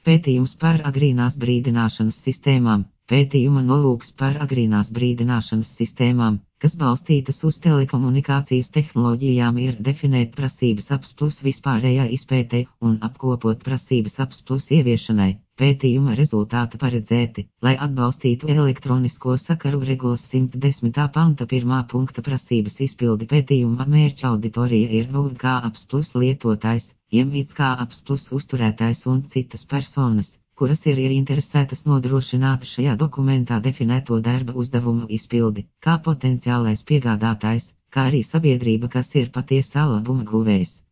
Pētījums par agrīnās brīdināšanas sistēmām. Pētījuma nolūks par agrīnās brīdināšanas sistēmām, kas balstītas uz telekomunikācijas tehnoloģijām, ir definēt prasības APS+ vispārējā izpētē un apkopot prasības APS+ ieviešanai. Pētījuma rezultāti paredzēti, lai atbalstītu elektronisko sakaru regulas 110. panta 1. punkta prasības izpildi. Pētījuma mērķa auditorija ir kā APS+ lietotājs, iemīts kā APS+ uzturētājs un citas personas, kuras ir interesētas nodrošināt šajā dokumentā definēto darba uzdevumu izpildi, kā potenciālais piegādātājs, kā arī sabiedrība, kas ir patiesā labuma guvējs.